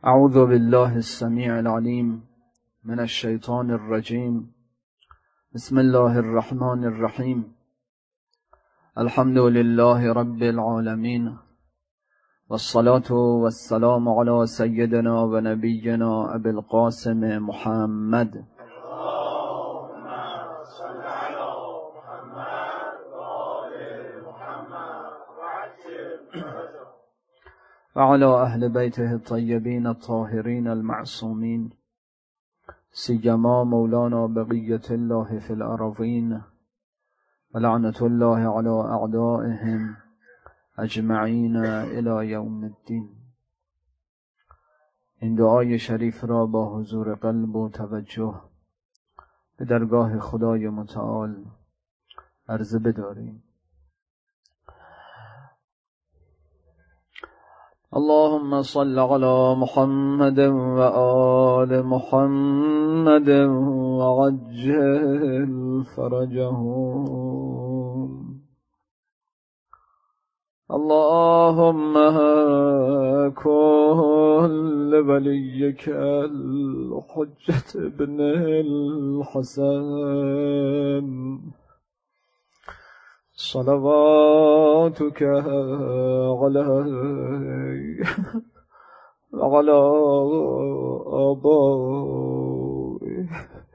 اعوذ بالله السمیع العلیم من الشیطان الرجیم. بسم الله الرحمن الرحیم. الحمد لله رب العالمین والصلاة والسلام علی سیدنا و نبینا ابی القاسم محمد وعلى أهل بيته الطيبين الطاهرين المعصومين سيما مولانا بقية الله في الأرضين ولعنة الله على أعدائهم أجمعين إلى يوم الدين. این دعای شریف را با حضور قلب و توجه به درگاه خدای متعال عرضه بداریم. اللهم صل على محمد وآل محمد وعجل فرجهم. اللهم كن لوليك الحجة ابن الحسن صلواتك عليه وعلى آبائه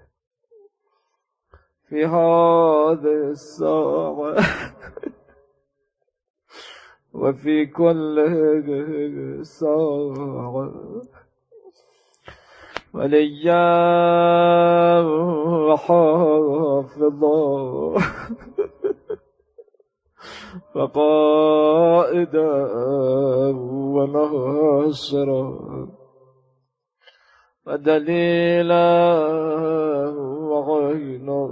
في هذه الساعة وفي كل ساعة وليا وحافظا فقائدا وناصرا ودليلا وعينا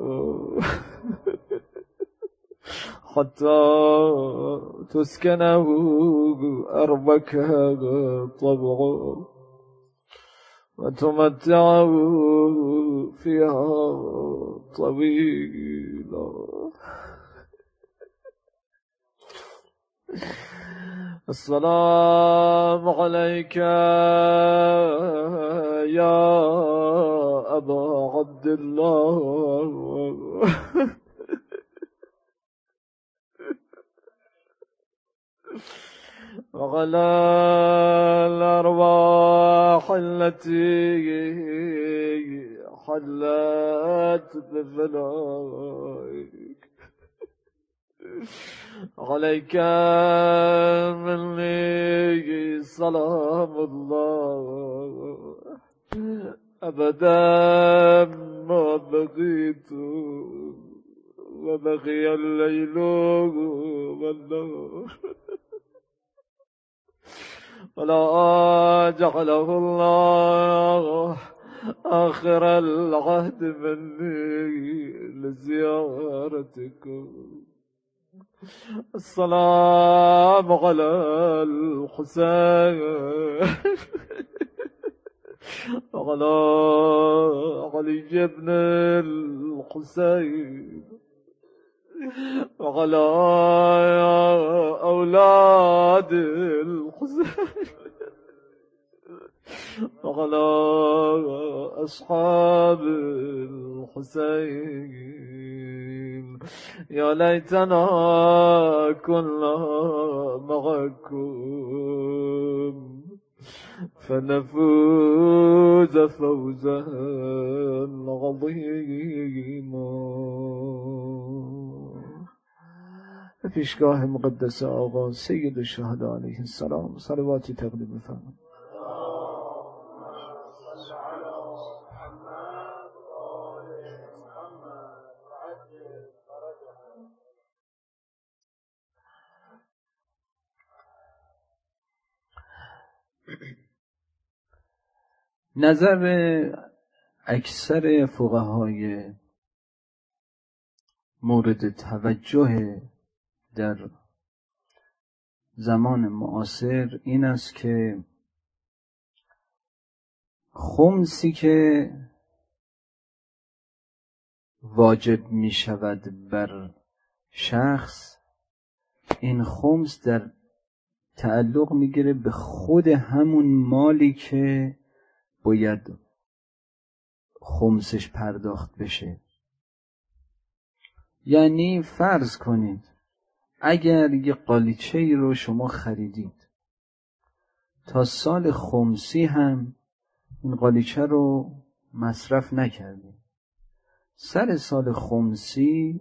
حتى تسكنه أرضك طبعا وتمتعه فيها طويلا. السلام عليك يا أبا عبد الله وعلى الأرواح التي حلت بفنائك. عليك مني سلام الله أبدا ما بقيت وبقي الليل والنهار ولا جعله الله آخر العهد مني لزيارتكم. السلام على الحسين وعلى علي بن الحسين وعلى أولاد الحسين وعلى أصحاب الحسين. يا ليتنا كنا معكم فنفوز فوزا عظيما. پیشگاه مقدس آقا سید الشهدا علیه السلام صلواتی تقدیم فرمایید. نظر اکثر فقهای مورد توجه در زمان معاصر این است که خمسی که واجب می شود بر شخص، این خمس در تعلق میگیره به خود همون مالی که باید خمسش پرداخت بشه. یعنی فرض کنید اگر یه قالیچه ای رو شما خریدید، تا سال خمسی هم این قالیچه رو مصرف نکردید، سر سال خمسی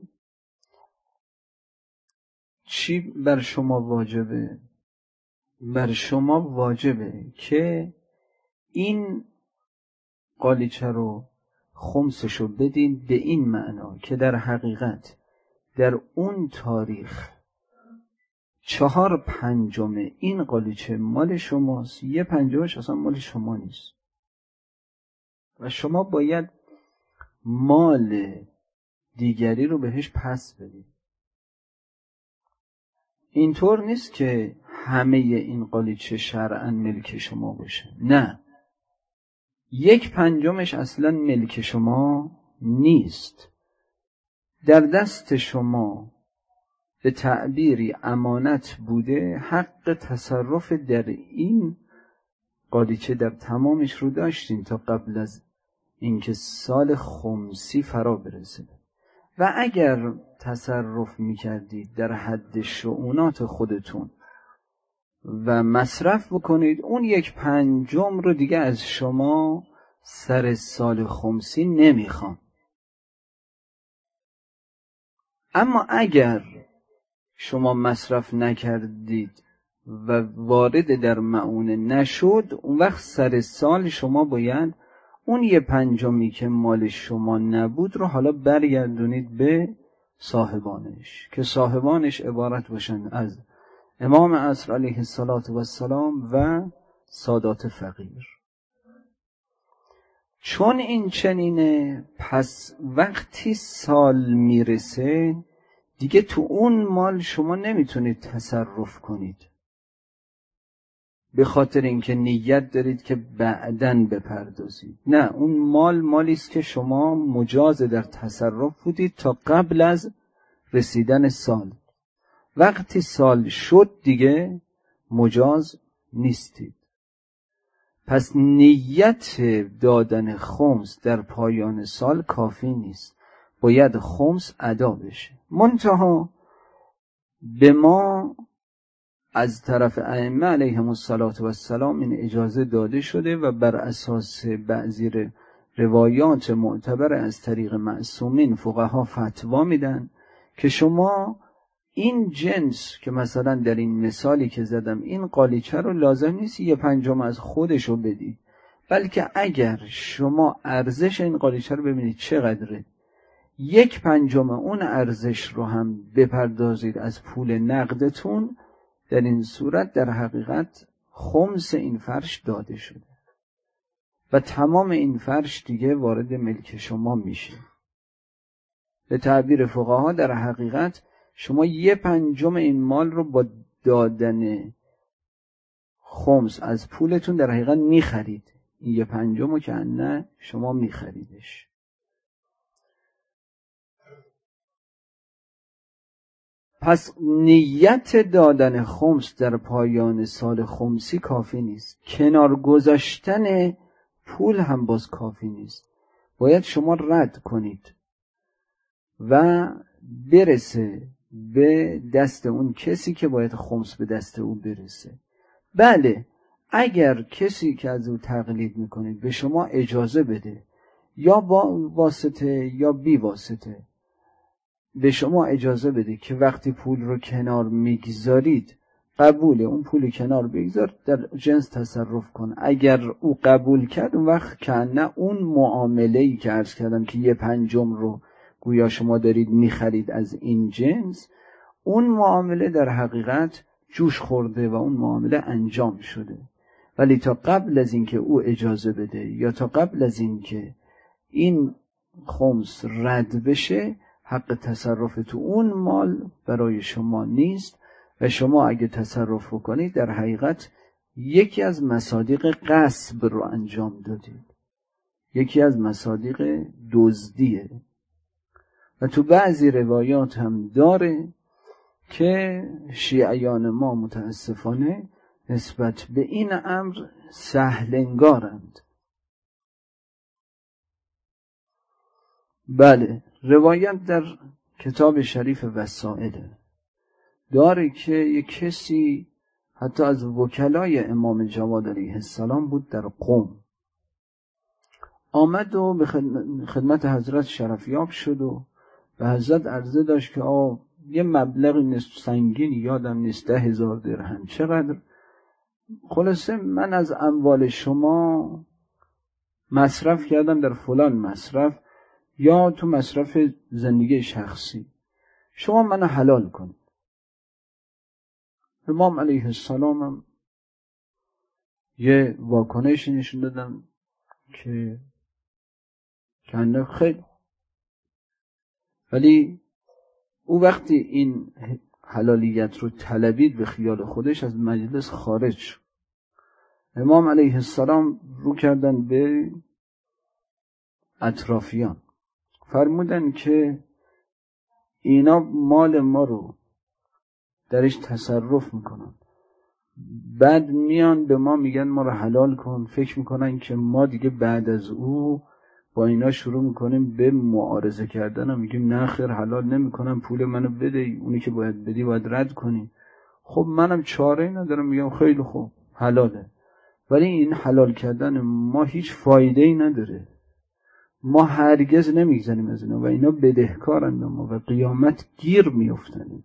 چی بر شما واجبه؟ بر شما واجبه که این قالیچه رو خمسشو بدین، به این معنا که در حقیقت در اون تاریخ 4/5 این قالیچه مال شماست، 1/5 اصلا مال شما نیست و شما باید مال دیگری رو بهش پس بدید. اینطور نیست که همه این قالیچه شرعاً ملک شما باشه، نه، 1/5 اصلا ملک شما نیست، در دست شما به تعبیری امانت بوده، حق تصرف در این قالیچه در تمامش رو داشتین تا قبل از اینکه سال خمسی فرا برسه و اگر تصرف میکردید در حد شؤونات خودتون و مصرف بکنید، اون 1/5 رو دیگه از شما سر سال خمسی نمیخوام. اما اگر شما مصرف نکردید و وارد در مؤونه نشد، اون وقت سر سال شما باید اون 1/5 که مال شما نبود رو حالا برگردونید به صاحبانش، که صاحبانش عبارت باشند از امام عصر علیه السلام و سادات فقیر. چون این چنینه، پس وقتی سال میرسه دیگه تو اون مال شما نمیتونید تصرف کنید، به خاطر اینکه نیت دارید که بعداً بپردازید. نه، اون مال مالی است که شما مجاز در تصرف بودید تا قبل از رسیدن سال. وقتی سال شد دیگه مجاز نیستید. پس نیت دادن خمس در پایان سال کافی نیست، باید خمس ادا بشه. منتها به ما از طرف ائمه علیهم السلام این اجازه داده شده و بر اساس بعضی روایات معتبر از طریق معصومین فقها فتوا میدن که شما این جنس که مثلا در این مثالی که زدم این قالیچه رو لازم نیست 1/5 از خودشو بدید، بلکه اگر شما ارزش این قالیچه رو ببینید چقدره، 1/5 اون ارزش رو هم بپردازید از پول نقدتون، در این صورت در حقیقت خمس این فرش داده شده و تمام این فرش دیگه وارد ملک شما میشه. به تعبیر فقها در حقیقت شما 1/5 این مال رو با دادن خمس از پولتون در حقیقت میخرید، این 1/5 رو که نه شما میخریدش. پس نیت دادن خمس در پایان سال خمسی کافی نیست، کنار گذاشتن پول هم باز کافی نیست، باید شما رد کنید و برسه به دست اون کسی که باید خمس به دست او برسه. بله، اگر کسی که از او تقلید میکنید به شما اجازه بده، یا با واسطه یا بی واسطه به شما اجازه بده که وقتی پول رو کنار میگذارید قبوله، اون پول کنار بگذار در جنس تصرف کن، اگر او قبول کرد اون وقت که نه اون معامله‌ای که عرض کردم که 1/5 رو گویا شما دارید میخرید از این جنس، اون معامله در حقیقت جوش خورده و اون معامله انجام شده. ولی تا قبل از اینکه او اجازه بده یا تا قبل از اینکه این خمس رد بشه، حق تصرف تو اون مال برای شما نیست و شما اگه تصرف کنید در حقیقت یکی از مصادیق غصب رو انجام دادید، یکی از مصادیق دزدیه. و تو بعضی روایات هم داره که شیعیان ما متاسفانه نسبت به این امر سهلنگارند. بله، روایت در کتاب شریف وسائل داره که یک کسی حتی از وکلای امام جواد علیه السلام بود، در قم آمد و به خدمت حضرت شرفیاب شد و به حضرت عرضه داشت که یه مبلغ سنگین یادم نیست 10,000 درهم چقدر، خلاصه من از اموال شما مصرف کردم در فلان مصرف یا تو مصرف زندگی شخصی، شما منو حلال کنید. امام علیه السلام هم یه واکنش نشون دادن که کنده خیلی، ولی او وقتی این حلالیت رو طلبید به خیال خودش از مجلس خارج شد. امام علیه السلام رو کردن به اطرافیان، فرمودن که اینا مال ما رو درش تصرف میکنن، بعد میان به ما میگن ما رو حلال کن، فکر میکنن که ما دیگه بعد از او با اینا شروع میکنیم به معارضه کردن و میگیم نه خیر حلال نمیکنم، پول منو بده، اونی که باید بدی باید رد کنی. خب منم چاره ندارم، میگم خیلی خوب حلاله، ولی این حلال کردن ما هیچ فایده ای نداره، ما هرگز نمیگذنیم از اینا و اینا بدهکارند ما و قیامت گیر میافتن.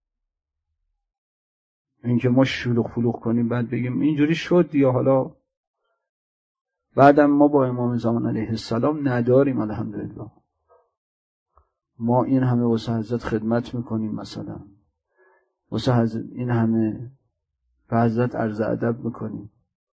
اینکه ما شلوغ فلوغ کنیم بعد بگیم اینجوری شد یا حالا بعدم ما با امام زمان علیه السلام نداریم، الحمدلله ما این همه واسه حضرت خدمت میکنیم، مثلا واسه حضرت این همه به حضرت عرض ادب میکنیم،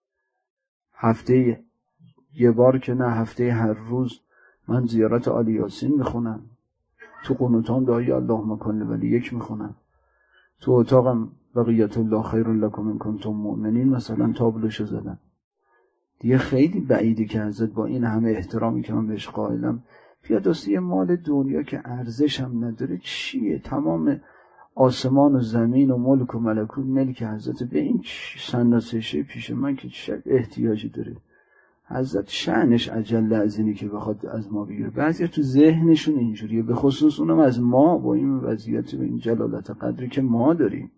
هفته یه بار که نه، هفته هر روز من زیارت آل یاسین میخونم، تو قنوتام دعای اللهم کن ولی یک میخونم، تو اتاقم بقیت الله خیر لکم ان کنتم مؤمنین مثلا تابلوشو زدم. دیگه خیلی بعیده که حضرت با این همه احترامی که من بهش قائلم بیاد واسه یه مال دنیا که ارزش هم نداره چیه، تمام آسمان و زمین و ملک و ملکوت ملک حضرت، به این سنداسشه پیش من که چه احتیاجی داره؟ حضرت شأنش اجل از اینی که بخواد از ما بگیره. بعضی تو ذهنشون اینجوریه، به خصوص اونم از ما با این وضعیت و این جلالت قدری که ما داریم.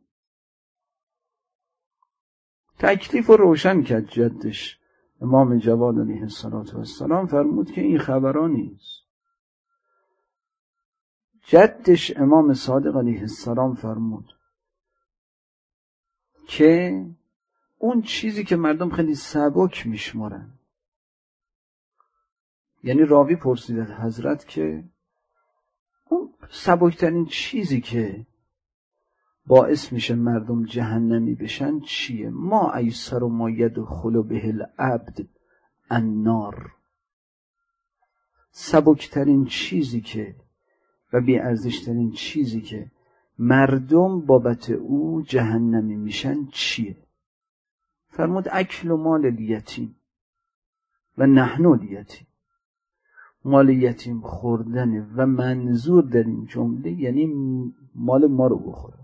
تکلیف رو روشن کرد جدش امام جواد علیه السلام، فرمود که این خبران نیست. جدش امام صادق علیه السلام فرمود که اون چیزی که مردم خیلی سبک میشمارن، یعنی راوی پرسید از حضرت که اون سبکترین چیزی که باعث میشه مردم جهنمی بشن چیه؟ ما ایسر ما یدخل به العبد النار، سبکترین چیزی که و بی‌ارزشترین چیزی که مردم بابت او جهنمی میشن چیه؟ فرمود اکل مال الیتیم و نحن الیتیم، مال یتیم خوردن و منظور در این جمله یعنی مال ما رو بخوره،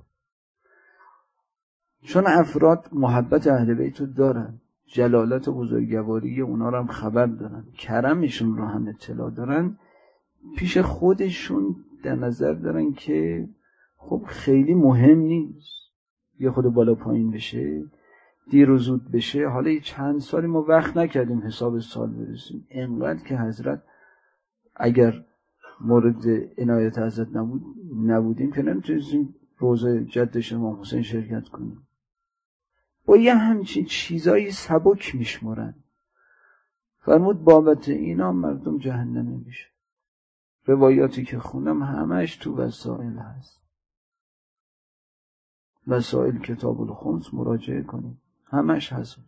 چون افراد محبت اهل بیت رو دارن، جلالت و بزرگواری اونا رو هم خبر دارن، کرمشون رو هم اطلاع دارن، پیش خودشون در نظر دارن که خب خیلی مهم نیست یه خود بالا پایین بشه، دیر و زود بشه، حالا یه چند سالی ما وقت نکردیم حساب سال برسیم، انقدر که حضرت اگر مورد عنایت حضرت نبودیم که نمیتونستیم روزه جدش امام حسین شرکت کنیم. با یه همچین چیزایی سبک میشمرن. فرمود بابت اینا مردم جهنمی میشه. روایاتی که خوندم همش تو وسائل هست، وسائل کتاب الخمس مراجعه کنیم، همش هست.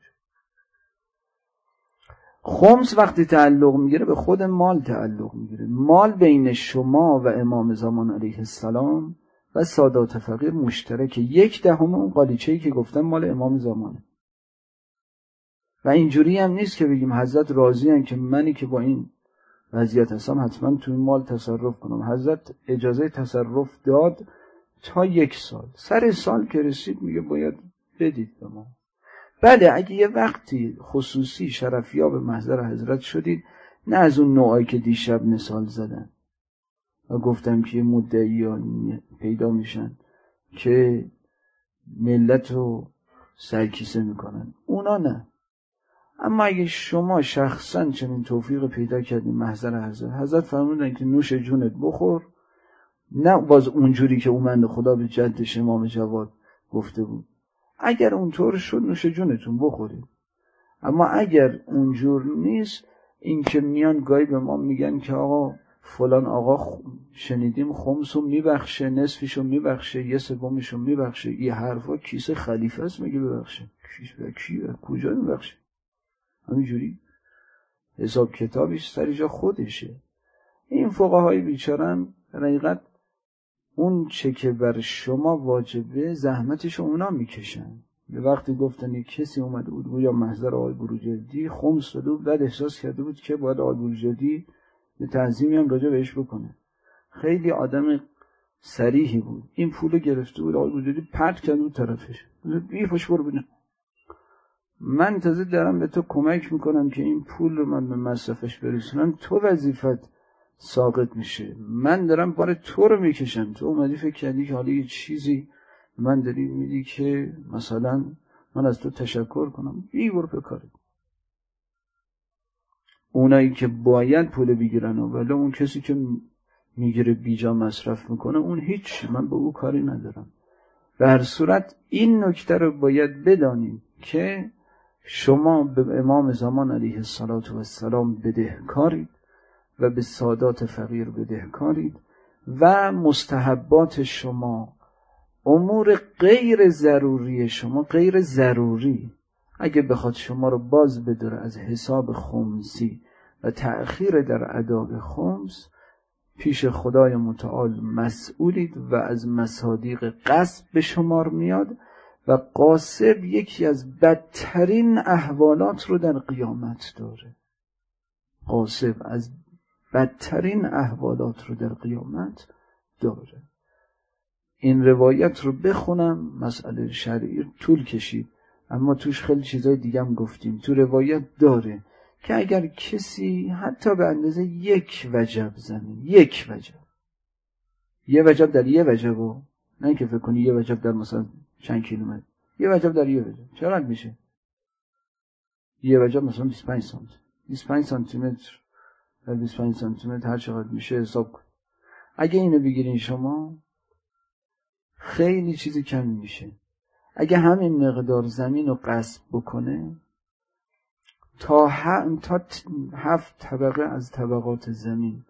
خمس وقتی تعلق میگیره به خود مال تعلق میگیره. مال بین شما و امام زمان علیه السلام و سادات فقیر مشترکه، 1/10 اون قالیچه‌ای که گفتم مال امام زمانه. و اینجوری هم نیست که بگیم حضرت راضی هستن که منی که با این وضعیت هستم حتما تو این مال تصرف کنم. حضرت اجازه تصرف داد تا 1 سال. سر سال که رسید میگه باید بدید به ما. بله اگه یه وقتی خصوصی شرفیاب محضر حضرت شدید، نه از اون نوعی که دیشب مثال زدن و گفتم که مدعیان پیدا میشن که ملت رو سرکیسه میکنن، اونا نه. اما اگه شما شخصا چنین توفیق پیدا کردین محضر حضرت فرمودن که نوش جونت بخور، نه باز اونجوری که اومد خدا به جدش امام جواد گفته بود، اگر اونطور شد نوش جونتون بخورید. اما اگر اونجور نیست، این که میان گاهی به ما میگن که آقا فلان آقا شنیدیم خمسو میبخشه، نصفشو میبخشه، 1/3 میبخشه، این حرفا کیسه خلیفه است میگه ببخشه. کی کجا میبخشه؟ همینجوری حساب کتابش سر جا خودشه. این فقهای بیچارن حقیقت اون چه که بر شما واجبه زحمتش اونا میکشن. به وقتی گفتن یک کسی اومده بود یا محضر آقای بروجردی خمس داده بود، بعد احساس کرده بود که باید آقای بروجردی به تعظیمی هم راجع بهش بکنه. خیلی آدم صریحی بود. این پولو گرفته بود، آقای بروجردی پرت کرد اون طرفش، بی پاش برو بینه. من تازه دارم به تو کمک میکنم که این پول رو من به مصرفش برسونم، تو وظیفت ساقط میشه، من دارم بار تو رو میکشم، تو اومدی فکر کردی که حالا یه چیزی من داری میدی که مثلا من از تو تشکر کنم. بی برو به کارت. اونایی که باید پول بگیرن ولی اون کسی که میگیره بیجا مصرف میکنه اون هیچی، من به او کاری ندارم. به هر صورت این نکته رو باید بدانیم که شما به امام زمان علیه السلام بدهکارید و به سادات فقیر بدهکارید و مستحبات شما، امور غیر ضروری شما، غیر ضروری اگه بخواد شما رو باز بداره از حساب خمسی و تأخیر در اداء خمس، پیش خدای متعال مسئولید و از مصادیق غصب به شمار میاد و غاصب یکی از بدترین احوالات رو در قیامت داره. غاصب از بدترین احوالات رو در قیامت داره. این روایت رو بخونم، مسئله شرعی طول کشید اما توش خیلی چیزای دیگه هم گفتیم. تو روایت داره که اگر کسی حتی به اندازه 1 وجب زمین، 1 وجب، 1 وجب در 1 وجب، نه که فکر کنی 1 وجب در مثلا چند کیلومتر، 1 وجب در 1 وجب چقدر میشه؟ 1 وجب مثلا 25 سانتی، 25 سانتی متر در 25 سانتی متر هر چقدر میشه حساب کن. اگه اینو بگیرین شما خیلی چیزی کم میشه. اگه همین مقدار زمین رو غصب بکنه تا 7 طبقه از طبقات زمین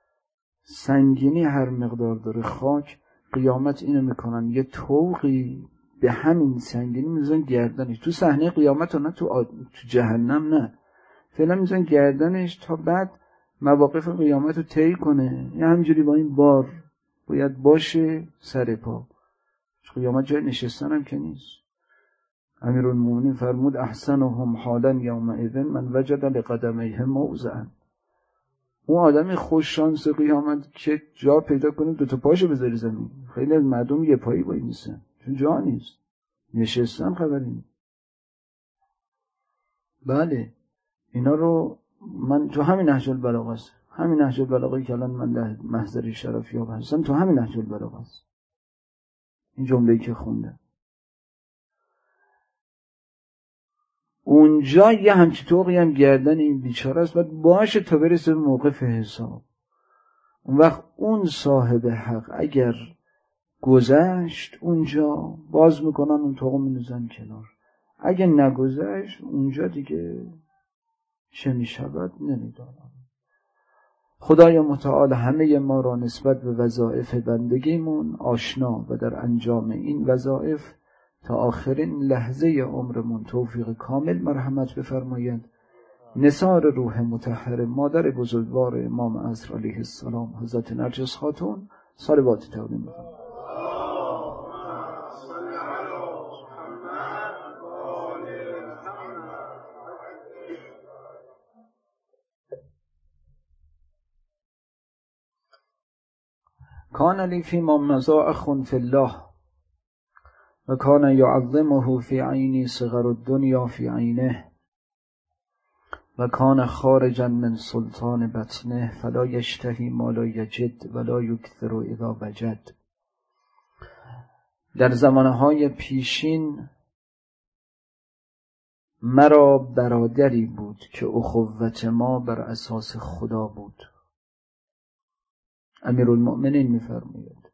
سنگینی هر مقدار داره خاک، قیامت اینو میکنن یه طوقی به همین سنگینی میزن گردنش، تو صحنه قیامت و نه تو جهنم، نه فعلا میزن گردنش تا بعد مواقف قیامت رو طی کنه. یه همینجوری با این بار باید باشه سر پا. قیامت جای نشستن هم که نیست. امیرالمومنین فرمود احسنهم حالا یومئذ من وجد لقدمیهم موضعا. اون آدمی خوش شانس قیامت که جا پیدا کنه 2 پاشو بذاری زمین. خیلی از مردم یه پایی وای میسن چون جا نیست، نشستن خبری نیست. بله اینا رو من تو همین نهج البلاغه است، همین نهج البلاغه که الان من در محضر شرفیاب هستم، تو همین نهج البلاغه است این جمله‌ای که خوندم. اونجا یه همچی طوقی هم گردن این بیچاره است باید باشه تا برسه به موقف حساب. اون وقت اون صاحب حق اگر گذشت اونجا باز میکنن اون طوق می‌ریزن کنار، اگه نگذشت اونجا دیگه چه میشود نمیدانم. خدای متعال همه ما را نسبت به وظایف بندگیمون آشنا و در انجام این وظایف تا آخرین لحظه عمرمون توفیق کامل مرحمت بفرماید. نثار روح مطهر مادر بزرگوار امام عصر علیه السلام حضرت نرجس خاتون صلوات تقدیم می‌کنم. کان لی فیما مضی اخ فی الله و کان یعظمه فی عینی صغر الدنیا فی عینه و کان خارجا من سلطان بطنه فلا یشتهی ما لا یجد ولا یکثر اذا وجد. در زمانهای پیشین مرا برادری بود که اخوت ما بر اساس خدا بود. امیرالمؤمنین می‌فرماید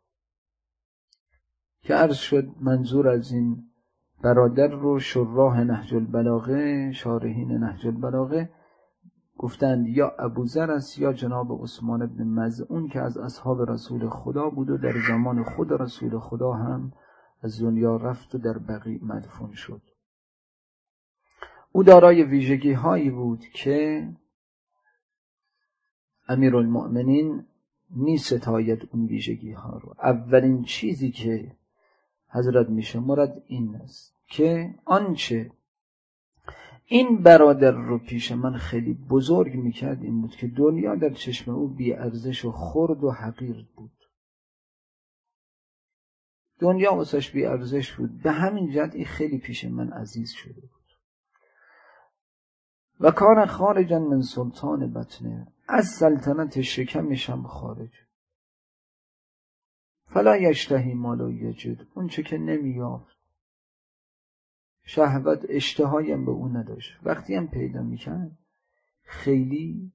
که عرض شد منظور از این برادر رو شراح نهج البلاغه، شارحین نهج البلاغه گفتند یا ابوذر است یا جناب عثمان بن مظعون که از اصحاب رسول خدا بود و در زمان خود رسول خدا هم از دنیا رفت و در بقیع مدفون شد. او دارای ویژگی هایی بود که امیرالمؤمنین می ستاید اون ویژگی ها رو. اولین چیزی که حضرت میشه مراد این است که آنچه این برادر رو پیش من خیلی بزرگ میکرد این بود که دنیا در چشم او بی ارزش و خرد و حقیر بود. دنیا واسش بی ارزش بود، به همین جهت این خیلی پیش من عزیز شده بود. و کان خارجا من سلطان بطنه، از سلطنت شکمش هم خارج. فلا یشتهی ما لا یجد، اون چه که نمیافت، شهوت اشتهایی هم به اون نداشت. وقتی هم پیدا میکرد خیلی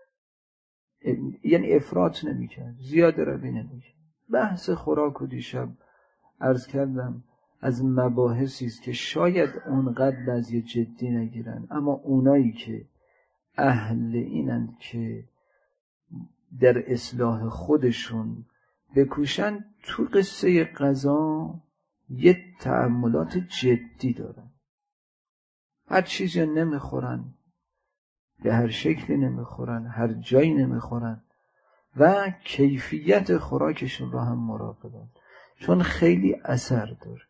یعنی افراط نمیکرد، زیاده روی نمیکرد. بحث خوراک و دیشب عرض کردم از مباحثی است که شاید اونقدر بعضی جدی نگیرن، اما اونایی که اهل اینند که در اصلاح خودشون بکوشن تو قصه غذا یه تأملات جدی دارن. هر چیزی نمیخورن، به هر شکلی نمیخورن، هر جایی نمیخورن و کیفیت خوراکشون رو هم مراقبن، چون خیلی اثر داره.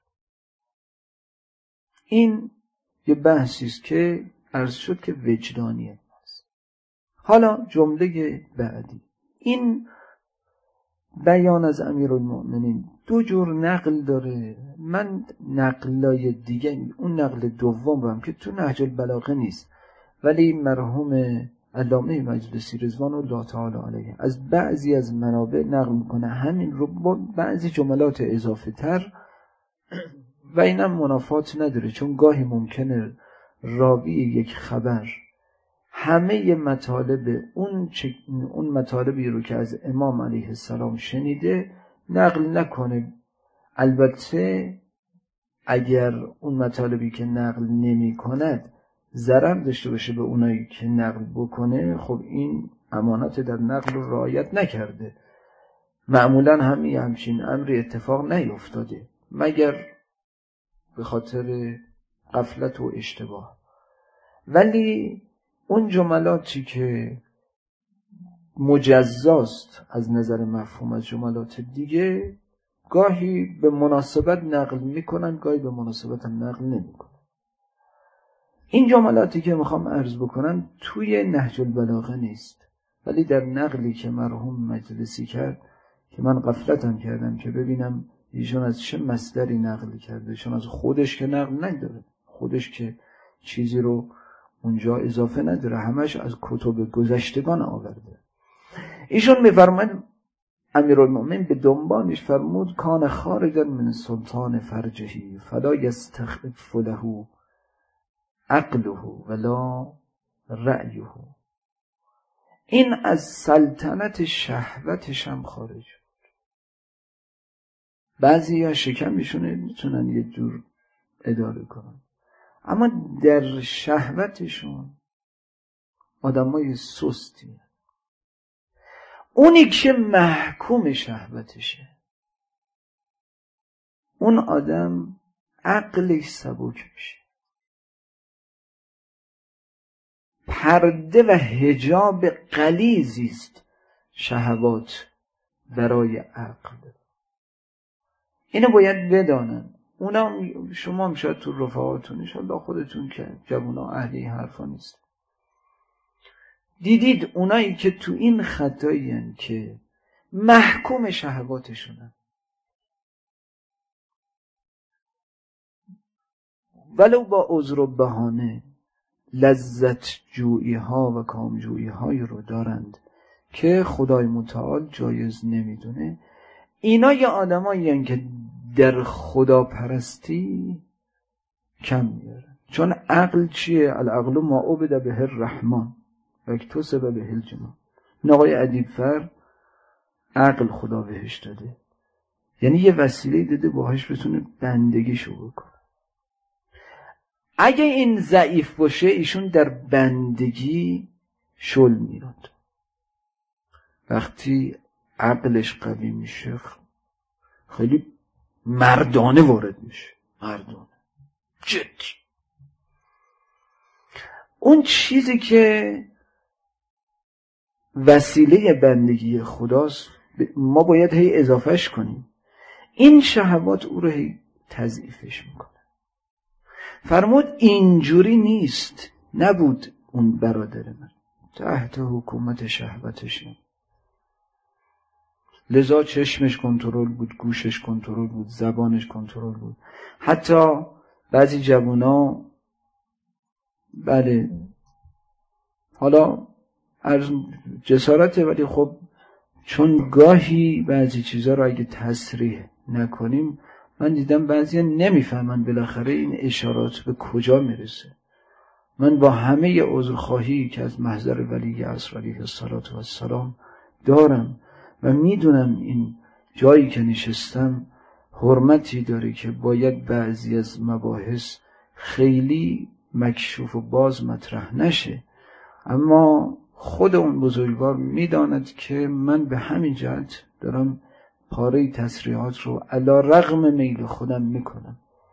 این یه بحثی است که عرض شد که وجدانیه است. حالا جمله بعدی، این بیان از امیرالمؤمنین دو جور نقل داره. من نقلای دیگه، اون نقل دوم رو هم که تو نهج البلاغه نیست ولی مرحوم علامه مجلسی رضوان الله تعالی علیه از بعضی از منابع نقل میکنه، همین رو با بعضی جملات اضافه تر و اینم منافات نداره، چون گاهی ممکنه راوی یک خبر همه مطالب اون مطالبی رو که از امام علیه السلام شنیده نقل نکنه. البته اگر اون مطالبی که نقل نمی کند ضرر داشته باشه به اونایی که نقل بکنه، خب این امانت در نقل رو رعایت نکرده. معمولا همچین امری اتفاق نیفتاده مگر به خاطر غفلت و اشتباه. ولی اون جملاتی که مجزاست از نظر مفهوم از جملات دیگه، گاهی به مناسبت نقل میکنن، گاهی به مناسبت هم نقل نمیکنن. این جملاتی که میخوام عرض بکنم توی نهج البلاغه نیست، ولی در نقلی که مرحوم مجلسی کرد که من غفلتم کردم که ببینم ایشون از چه مصدری نقل کرده. ایشون از خودش که نقل نداره، خودش که چیزی رو اونجا اضافه نداره، همش از کتب گذشتگان آورده. ایشون میفرماید امیرالمؤمنین به دنبالش فرمود کان خارجا من سلطان فرجهی فلا یستخف له عقله ولا رأیه. این از سلطنت شهوتش هم خارج بود. بعضی ها شکمشون میتونن یه جور اداره کنن، اما در شهوتشون آدمای سستی. اونی که محکوم شهوتشه، اون آدم عقلش سبک میشه. پرده و حجاب غلیظی است شهوات برای عقل. اینو باید بدانن. اونا شما هم شاید تو رفاقاتون انشاءالله خودتون که جوونا اهلی حرفا نیست دیدید اونایی که تو این خطایین که محکوم شهواتشونن، ولو با عذر و بهانه لذت جویی ها و کام جویی هایی رو دارند که خدای متعال جایز نمیدونه. اینا یه آدمایی هستند که در خدا پرستی کم میارن. چون عقل چیه؟ العقل ما عبد به الرحمن و اکتسب به الجمال. این آقای ادیبفر عقل خدا بهش داده، یعنی یه وسیله داده باهاش بتونه بندگیشو بکنه. اگه این ضعیف باشه ایشون در بندگی شل میاد. وقتی عقلش قوی میشه خیلی مردانه وارد میشه، مردانه جدی. اون چیزی که وسیله بندگی خداست ما باید هی اضافهش کنیم. این شهوات او رو هی تضعیفش میکنه. فرمود اینجوری نیست، نبود اون برادر من تحت حکومت شهوتشه، لذا چشمش کنترل بود، گوشش کنترل بود، زبانش کنترل بود. حتی بعضی جوونا بله حالا از جسارته، ولی خب چون گاهی بعضی چیزا رو اگه تصریح نکنیم، من دیدم بعضی نمیفهمن بالاخره این اشارات به کجا میرسه. من با همه عذرخواهی که از محضر ولی عصر علیه السلام دارم و میدونم این جایی که نشستم حرمتی داره که باید بعضی از مباحث خیلی مکشوف و باز مطرح نشه، اما خود اون بزرگوار میداند که من به همین جهت دارم پاره تصریحات رو علی رغم میل خودم میکنم.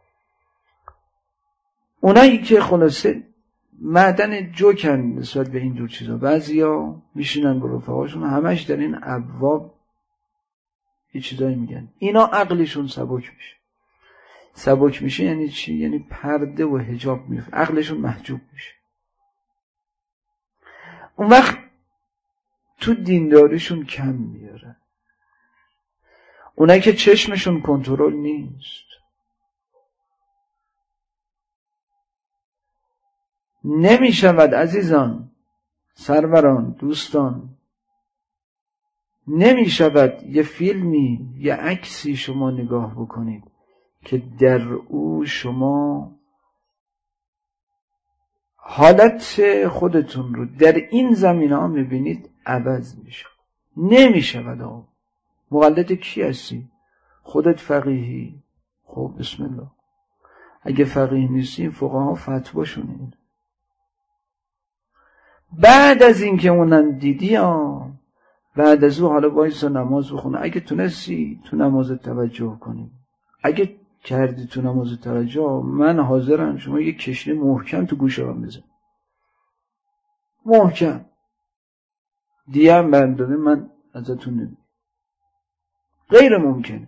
اونایی که خلاصه معدن جوکن نسبت به این جور چیزا، بعضیا میشینن با رفقاشون همش در این ابواب یه چیزایی میگن، اینا عقلشون سبک میشه. سبک میشه یعنی چی؟ یعنی پرده و حجاب میفته، عقلشون محجوب میشه. اون وقت تو دینداریشون کم میاره. اونایی که چشمشون کنترل نیست، نمیشود عزیزان، سروران، دوستان، نمیشود یه فیلمی، یه عکسی شما نگاه بکنید که در او شما حالت خودتون رو در این زمینه ها میبینید عوض میشه. نمیشود. مقلد کی هستی؟ خودت فقیهی؟ خب بسم الله. اگه فقیه نیستی فقها فتواشونه. بعد از این که اونن دیدی بعد از اون حالا وایسا نماز بخونه. اگه تونستی تو نمازت توجه کنی، اگه کردی تو نمازت توجه، من حاضرم شما یه کشنه محکم تو گوشه هم بزن، محکم دیم برداره، من ازتون نمیم. غیر ممکنه.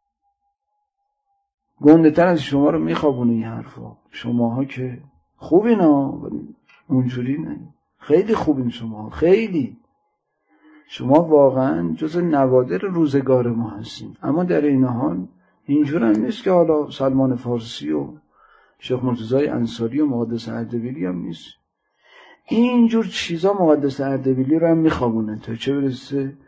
گنده تر از شما رو میخوابونه این حرفا. شماها که خوبین اونجوری نه، خیلی خوبین شما، خیلی شما واقعا جز نوادر روزگار ما هستین. اما در این حال اینجور هم نیست که حالا سلمان فارسی و شیخ مرتضی انصاری و مقدس اردبیلی هم نیست. اینجور چیزا مقدس اردبیلی رو هم میخوابونه تا چه برسه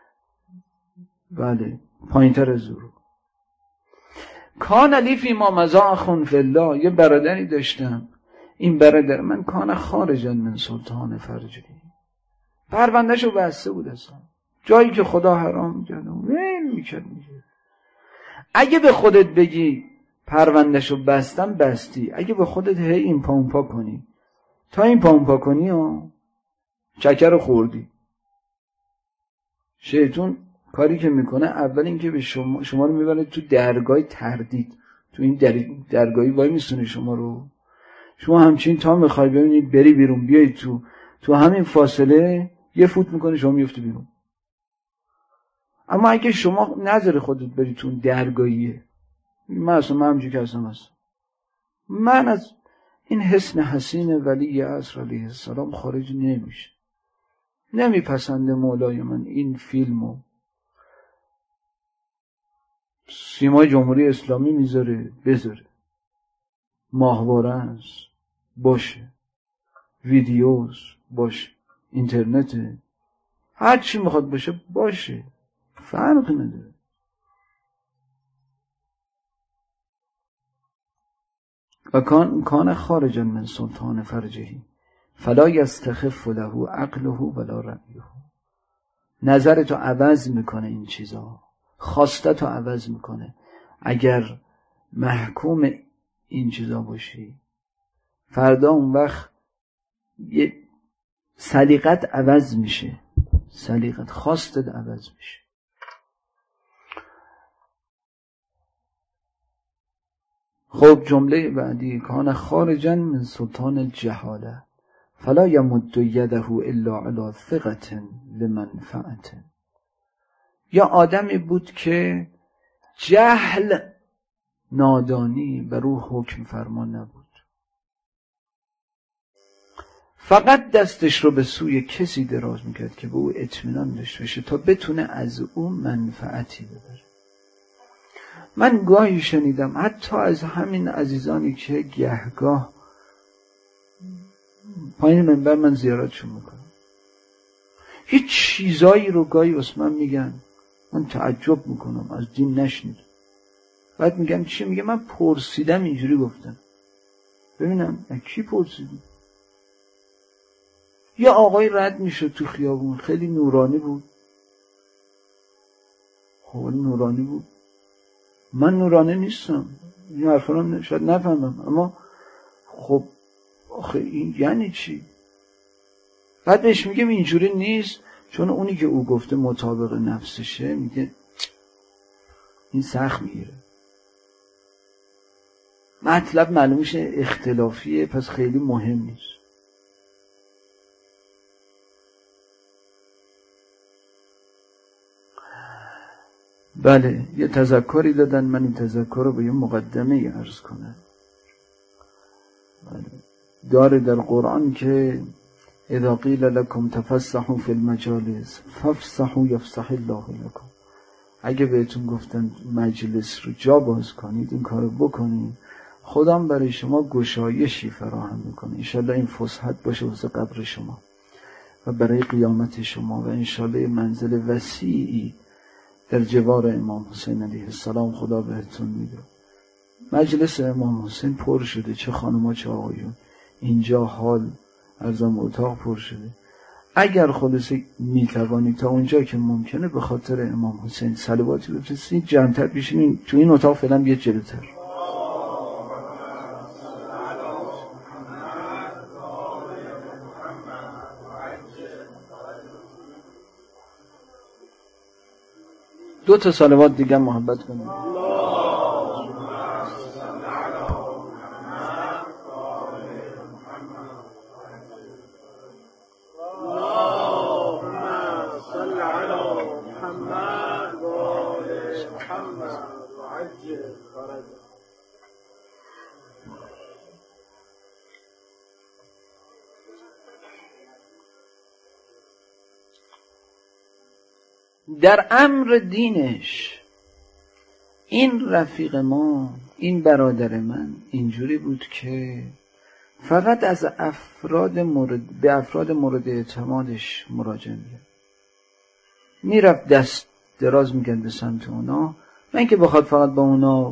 بله پایین تر از او. کان علی فی ما مزا اخون فی الله، یه برادری داشتم، این برادر من کان خارجا من سلطان فرجی، پروندهشو بسته بود اصلا، جایی که خدا حرام کرده ویل میکرد. اگه به خودت بگی پروندهشو بستم، بستی. اگه به خودت هی این پا کنی تا این پا کنی چکر رو خوردی. شیطون کاری که میکنه اول اینکه به شما رو میبره تو درگاه تردید، تو این درگاهی وای میسونه شما رو، شما همچین تا میخوای ببینی بری بیرون بیای تو همین فاصله یه فوت میکنه شما میفتی بیرون. اما اگه شما نظر خودت بری تو درگاهیه، من همونجوری که هستم، من از این حسن حسین ولی عصر علیه السلام خارج نمیشه. نمیپسنده مولای من این فیلمو سیمای جمهوری اسلامی میذاره، بذاره. ماهواره است، باشه. ویدیوز باشه، اینترنت، هر چی میخواد باشه باشه، فرق نداره. و کان خارجا من سلطان فرجهی فلا یستخف له عقله ولا رأیه. نظرتو عوض میکنه این چیزا، خواستتو عوض میکنه. اگر محکوم این چیزا باشی، فردا اون وقت یه سلیقت عوض میشه، سلیقت خواستت عوض میشه. خب جمله بعدی کان خارجا من سلطان الجهاله فلا یمد یده الا علی ثقة لمنفعة. یا آدمی بود که جهل، نادانی بر او حکم فرما نبود، فقط دستش رو به سوی کسی دراز میکرد که به او اطمینان داشته باشه تا بتونه از او منفعتی ببره. من گاهی شنیدم حتی از همین عزیزانی که گهگاه پایین منبر من زیارتشون میکنم، هیچ چیزایی رو گاهی واسه من میگن، من تعجب میکنم، از دین نشنیدم. بعد میگم چی؟ میگه من پرسیدم اینجوری گفتم. ببینم کی پرسیدی؟ یه آقای رد میشد تو خیابون، خیلی نورانی بود. خب نورانی بود، من نورانی نیستم، این حرفا رو شاید نفهمم، اما خب آخه این یعنی چی؟ بعد بهش میگم اینجوری نیست، چون اونی که او گفته مطابق نفسشه، میگه این سخت میگیره. مطلب معلوم میشه اختلافیه، پس خیلی مهم نیست. بله، یه تذکری دادن، من این تذکر رو به یه مقدمه عرض کنم. بله. داره در قرآن که اذا قیل لکم تفسحوا فی المجالس فافسحوا یفسح الله لکم. اگه بهتون گفتن مجلس رو جا باز کنید، این کارو بکنید، خدام برای شما گشایشی فراهم میکنه. انشالله این فسحت باشه واسه قبر شما و برای قیامت شما، و انشالله منزل وسیعی در جوار امام حسین علیه السلام خدا بهتون میده. مجلس امام حسین پر شده، چه خانوما چه آقایون، اینجا حال ارزم اتاق پر شده. اگر خلاصه میتوانید تا اونجا که ممکنه به خاطر امام حسین صلواتی بفرستید، جمع‌تر بشینید تو این اتاق، فعلا بیاد جلوتر. دو تا صلوات دیگه محبت کنید. در امر دینش این رفیق ما، این برادر من اینجوری بود که فقط از به افراد مورد اعتمادش مراجعه می‌کرد. میرفت دست دراز می‌کرد به سمت اونا، نه اینکه بخواد فقط با اونا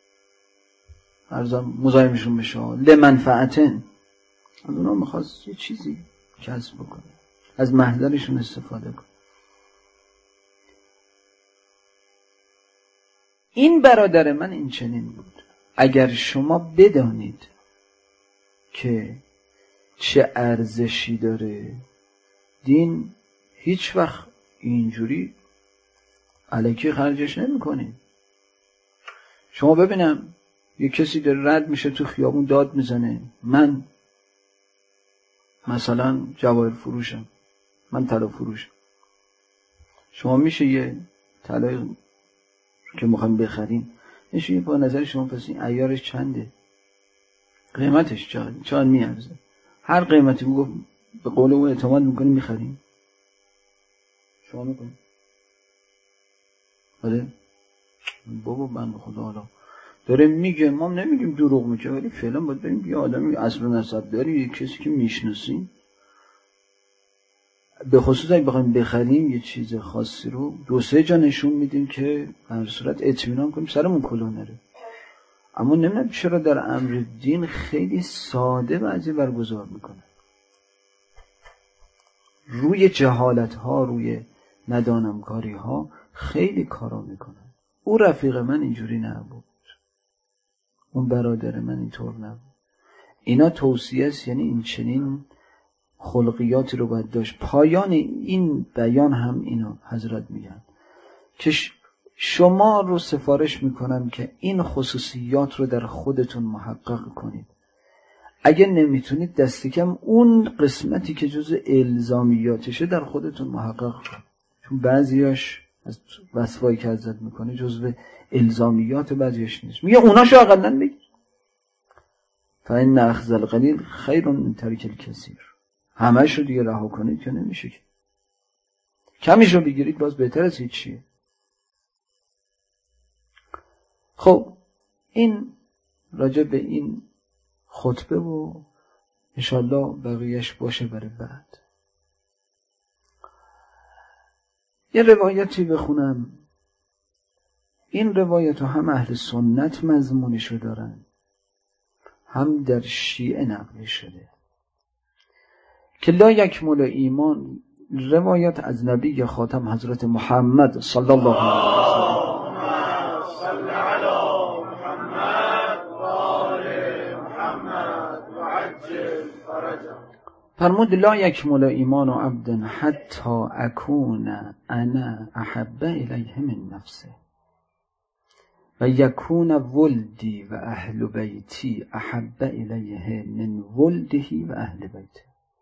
مزاحمشون بشه، لمنفعتن، از اونا می‌خواست یه چیزی کسب بکنه، از محضرشون استفاده کنه. این برادر من این چنین بود. اگر شما بدانید که چه ارزشی داره دین، هیچ وقت اینجوری الکی خرجش نمی کنید. شما ببینم یه کسی داره رد میشه تو خیابون داد میزنه، من مثلا جواهر فروشم، من طلا فروشم، شما میشه یه طلای که میخوایم بخریم نشونی با نظر شما پس این عیارش چنده، قیمتش چقدر میارزه، هر قیمتی بگو به قول او اعتماد میکنیم میخریم. شما میکنیم؟ آره بابا بنده خدا حالا داره میگه، ما نمیگیم دروغ میگه، ولی فعلا باید بریم یه آدمی اصل و نسب داری، یه کسی که میشناسیم، به خصوص اگه بخوایم بخریم یه چیز خاصی رو 2-3 جا نشون میدیم که به هر صورت اطمینان کنیم سرمون کلاه نره. اما نمیدونم چرا در امر دین خیلی ساده بعضی برگزار میکنه، روی جهالت ها، روی ندانمکاری ها خیلی کارا میکنن. او رفیق من اینجوری نبود، اون برادر من اینطور نبود. اینا توصیه است، یعنی این چنین خلقیاتی رو باید داشت. پایان این بیان هم اینا حضرت میگن که شما رو سفارش میکنم که این خصوصیات رو در خودتون محقق کنید. اگه نمیتونید دست کم اون قسمتی که جزء الزامیاتشه در خودتون محقق کنید، چون بعضیاش از وصفایی که حضرت میکنه جزء الزامیات، بعضیاش نیست. میگه اوناشو اقلن بگیر. فإن أخذ القلیل خیر من ترک الکثیر. همه‌شو دیگه رها کنید که نمیشه که. کمیشو بگیرید باز بهتر از هیچیه. خب این راجع به این خطبه و انشالله بقیهش باشه برای بعد. یه روایتی بخونم. این روایت هم اهل سنت مضمونشو دارن، هم در شیعه نقل شده که لا یکمل ایمان. روایت از نبی خاتم حضرت محمد صلی الله علیه وسلم فرمود لا یکمل ایمان عبد حتی اکون انا احب الیه من نفسه و یکون ولدی و اهل بیتی احب الیه من ولده و اهل بیته.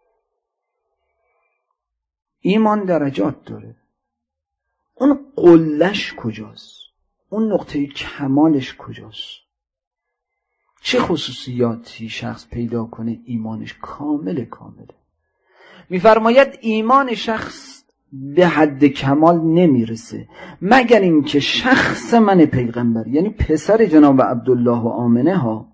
ایمان درجات داره. اون قلهش کجاست؟ اون نقطه کمالش کجاست؟ چه خصوصیاتی شخص پیدا کنه ایمانش کامله؟ میفرماید ایمان شخص به حد کمال نمیرسه مگر اینکه شخص من پیغمبر، یعنی پسر جناب عبدالله و آمنه ها،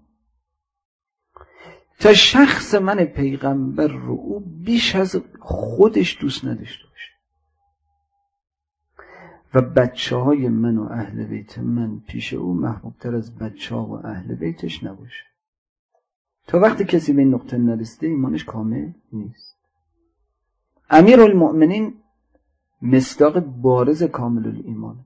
تا شخص من پیغمبر رو او بیش از خودش دوست نداشته باشه و بچه های من و اهل بیت من پیش او محبوبتر از بچه ها و اهل بیتش نباشه. تا وقتی کسی به این نقطه نرسیده ایمانش کامل نیست. امیرالمؤمنین مصداق بارز کامل الایمان.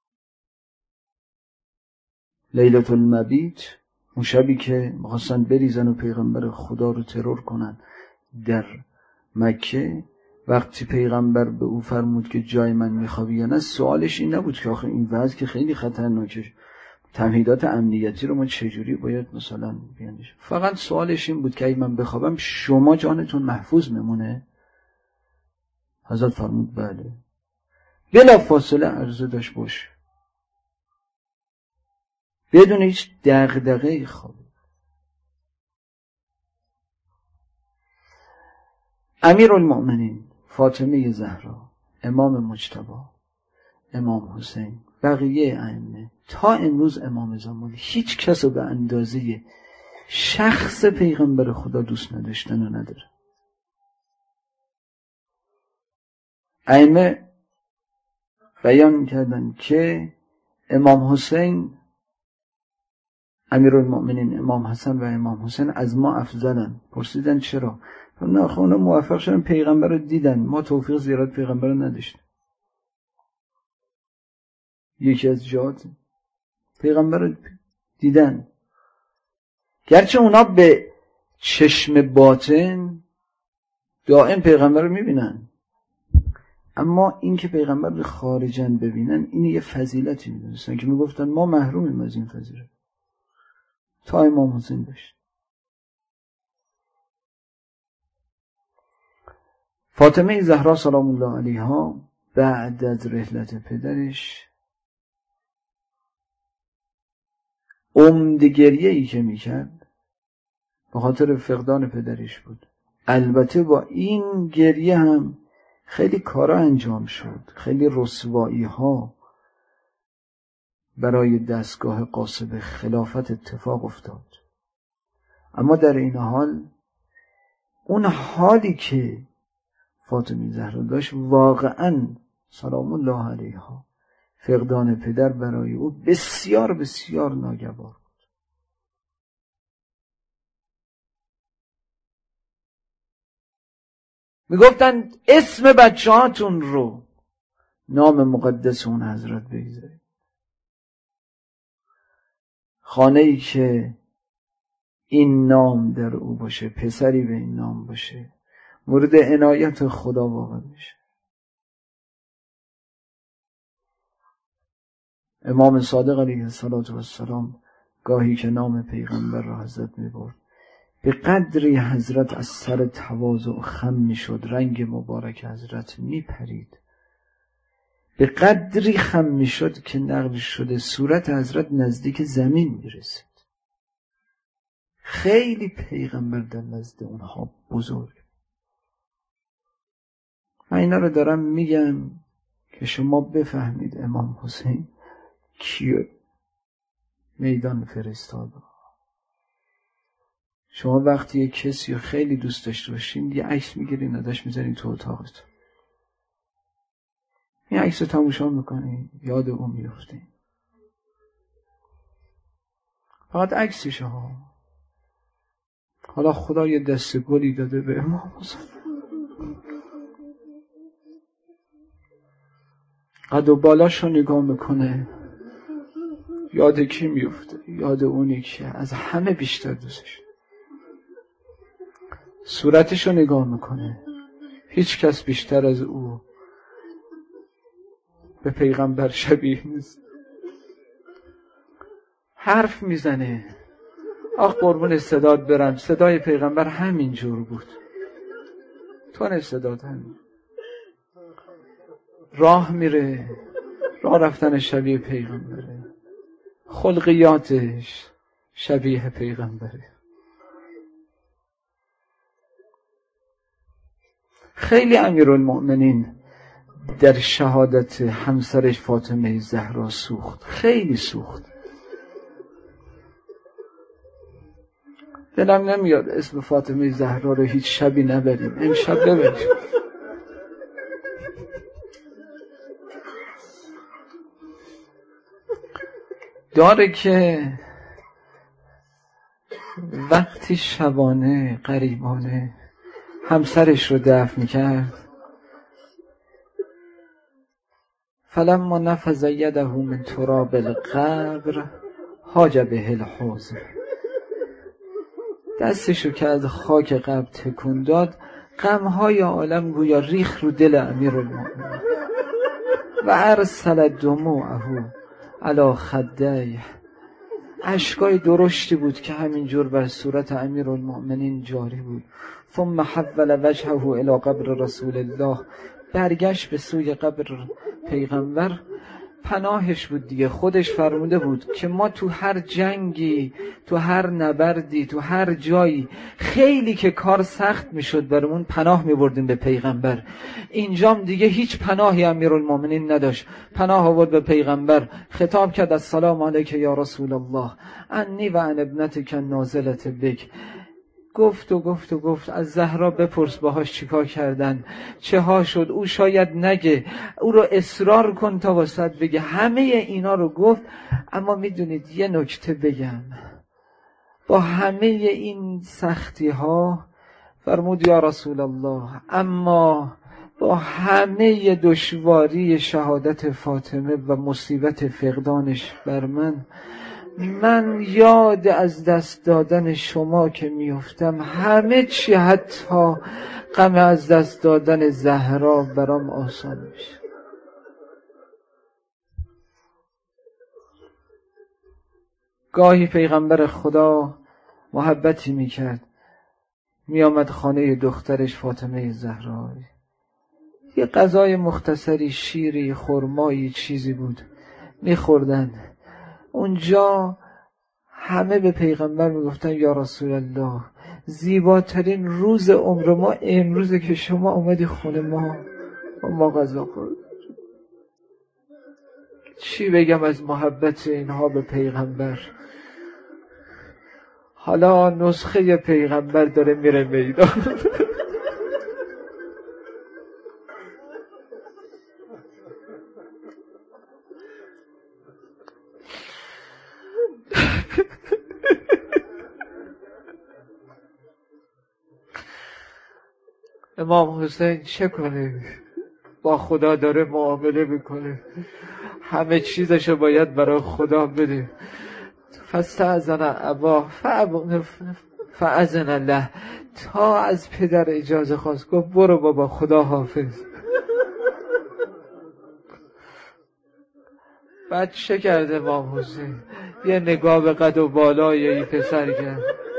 لیلة المبیت، اون شبی که می‌خواستن بریزن و پیغمبر خدا رو ترور کنن در مکه، وقتی پیغمبر به او فرمود که جای من میخوابی یا نه، سوالش این نبود که آخه این وضع که خیلی خطرناکه، تمهیدات امنیتی رو ما چجوری باید مثلا بیانش. فقط سوالش این بود که اگه من بخوابم شما جانتون محفوظ میمونه؟ حضرت فرمود بله. بلا فاصله عرضه داشت باشه، بدون هیچ دغدغه‌ای خواب. امیرالمؤمنین فاطمه زهرا، امام مجتبی، امام حسین، بقیه ائمه تا امروز امام زمان، هیچ کس رو به اندازه شخص پیغمبر خدا دوست نداشتن و نداره. ائمه بیان کردن که امام حسین، امیرالمؤمنین امام حسن و امام حسین از ما افضلن. پرسیدن چرا؟ نه خب اونا موفق شدن پیغمبر رو دیدن، ما توفیق زیارت پیغمبر رو نداشتیم. یکی از جهات پیغمبر رو دیدن، گرچه اونا به چشم باطن دائم پیغمبر رو میبینن، اما این که پیغمبر رو خارجن ببینن این یه فضیلتی میدونستن که میگفتن ما محرومیم از این فضیلت. تا امام حسین داشت. فاطمه زهرا سلام الله علیها بعد از رحلت پدرش گریه‌ای که میکرد به خاطر فقدان پدرش بود. البته با این گریه هم خیلی کارا انجام شد، خیلی رسوایی ها برای دستگاه قاسب خلافت اتفاق افتاد. اما در این حال اون حالی که فاطمه زهرا داشت واقعا سلام الله علیها، فقدان پدر برای او بسیار بسیار ناگوار. میگفتند اسم بچه‌هاتون رو نام مقدس اون حضرت بگذارید. خانه‌ای که این نام در او باشه، پسری به این نام باشه، مورد عنایت خدا واقع میشه. امام صادق علیه السلام گاهی که نام پیغمبر را حضرت میبرد، به قدری حضرت از سر تواضع خم میشد، رنگ مبارک حضرت میپرید، به قدری خم میشد که نقل شده صورت حضرت نزدیک زمین میرسید. خیلی پیغمبر در نزد اونها بزرگ. من اینا رو دارم میگم که شما بفهمید امام حسین کیه میدان فرستاد. شما وقتی یک کسی رو خیلی دوست داشته باشین یه عکس میگیرین ازش میذارین تو اتاقت، این عکس رو تماشا میکنین، یاد اون میفتین. فقط عکسش ها. حالا خدا یه دست گلی داده به امام حسین، قد و بالاش رو نگاه میکنه، یاد کی میفته؟ یاد اونی که از همه بیشتر دوستش. صورتش رو نگاه میکنه، هیچ کس بیشتر از او به پیغمبر شبیه نیست. حرف میزنه، آخ قربون استعداد برم، صدای پیغمبر همین جور بود، تون استعداد همین. راه میره، راه رفتن شبیه پیغمبره، خلقیاتش شبیه پیغمبره. خیلی امیرالمؤمنین در شهادت همسرش فاطمه زهرا سوخت، خیلی سوخت. دلم نمیاد اسم فاطمه زهرا رو هیچ شبی نبریم، امشب ببریم. داره که وقتی شبانه غریبانه همسرش رو دفن میکرد، فلما نفذ یده من تراب القبر حاج به الحزن، دستشو که از خاک قبر تکون داد، غمهای عالم گویا ریخ رو دل امیرالمؤمنین. و ارسل دموعه علی خدیه، اشکای درشتی بود که همینجور بر صورت امیرالمؤمنین جاری بود. ثم حول وجهه الی قبر رسول الله، برگشت به سوی قبر پیغمبر. پناهش بود دیگه، خودش فرموده بود که ما تو هر جنگی، تو هر نبردی، تو هر جایی خیلی که کار سخت میشد برامون پناه میبردیم به پیغمبر. اینجام دیگه هیچ پناهی امیرالمؤمنین نداشت، پناه آورد به پیغمبر، خطاب کرد السلام علیک یا رسول الله انی و عن ابنتک نازلة بک. گفت از زهرا بپرس باهاش چیکار کردن، چه ها شد، او شاید نگه، او رو اصرار کن تا واسط بگه. همه اینا رو گفت. اما میدونید یه نکته بگم، با همه این سختی ها فرمود یا رسول الله، اما با همه دشواری شهادت فاطمه و مصیبت فقدانش بر من یاد از دست دادن شما که میفتم، همه چی حتی غم از دست دادن زهرا برام آسان میشه. گاهی پیغمبر خدا محبتی میکرد، میامد خانه دخترش فاطمه زهرا، یه غذای مختصری، شیری، خرمایی، چیزی بود میخوردن. اونجا همه به پیغمبر میگفتن یا رسول الله، زیباترین روز عمر ما امروزه که شما اومدی خونه ما غذا خورد. چی بگم از محبت اینها به پیغمبر. حالا نسخه پیغمبر داره میره میدان. امام حسین چه کنه؟ با خدا داره معامله میکنه، همه چیزشو باید برای خدا بده. فاستأذن اباه فأذن الله، تا از پدر اجازه خواست، گفت برو بابا خدا حافظ. بعد چه کرده امام حسین؟ یه نگاه به قد و بالای این پسر کرد،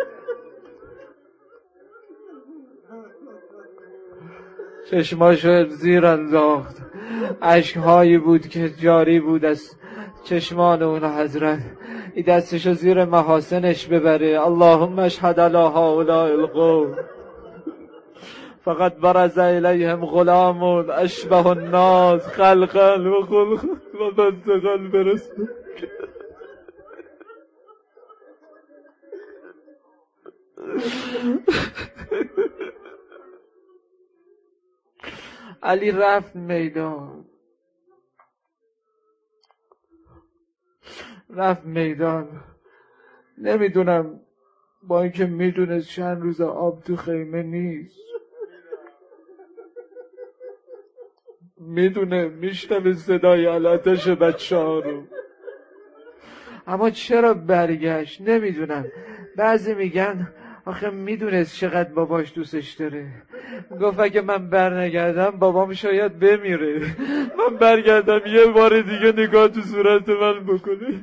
چشماشو زیر انداخت، اشکهایی بود که جاری بود از چشمان اون حضرت. این دستشو زیر محاسنش ببره. اللهم اشهد علی هؤلاء القوم فقط برز الیهم غلام اشبه الناس خلقا و خلقا و منطقا برسول. علی رفت میدان. نمیدونم، با اینکه میدونست چند روز آب تو خیمه نیست، میدونه میشنوه صدای علاتش بچه ها رو، اما چرا برگشت نمیدونم. بعضی میگن آخه میدونست چقدر باباش دوستش داره، گفت اگه من برنگردم بابام شاید بمیره، من برگردم یه بار دیگه نگاه تو صورت من بکنه.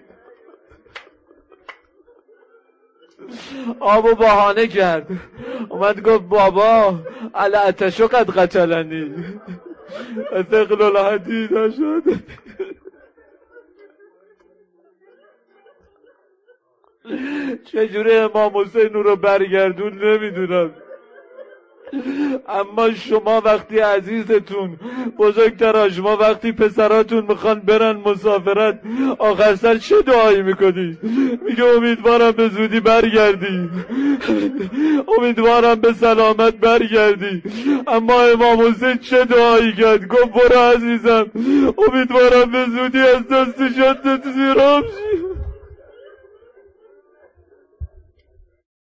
آبو بهانه کرد، اومد گفت بابا العطشو قد قتلنی ثقل الحدید نشد. چجوری امام حسین رو برگردون نمیدونم، اما شما وقتی عزیزتون بزرگتر از شما وقتی پسراتون میخوان برن مسافرت، آخر سر چه دعایی میکنی؟ میگه امیدوارم به زودی برگردی، امیدوارم به سلامت برگردی. اما امام حسین چه دعایی کرد؟ گفت برو عزیزم، امیدوارم به زودی از دست جدت زیراب شی.